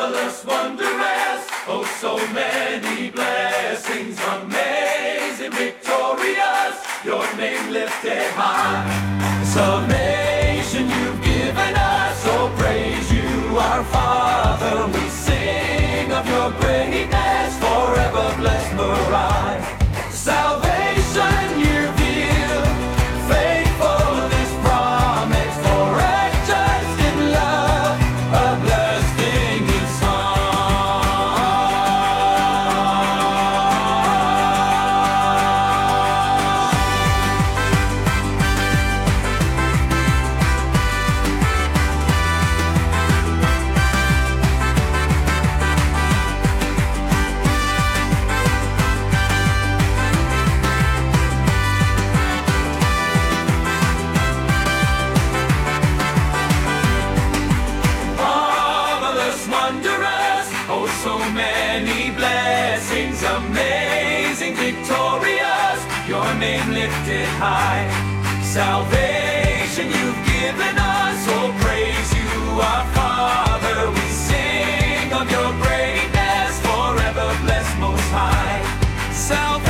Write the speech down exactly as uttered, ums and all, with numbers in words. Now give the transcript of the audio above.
marvelous, wondrous, oh so many blessings, amazing, victorious, your name lifted high. Salvation you've given us, oh praise you our Father. We sing of your greatness, forever blessed Messiah. Salvation you give, faithful this promise, forever just in love, a blessing is wondrous, oh so many blessings, amazing, victorious, your name lifted high. Salvation you've given us, oh praise you our Father. We sing of your greatness, forever blessed Most High. Salvation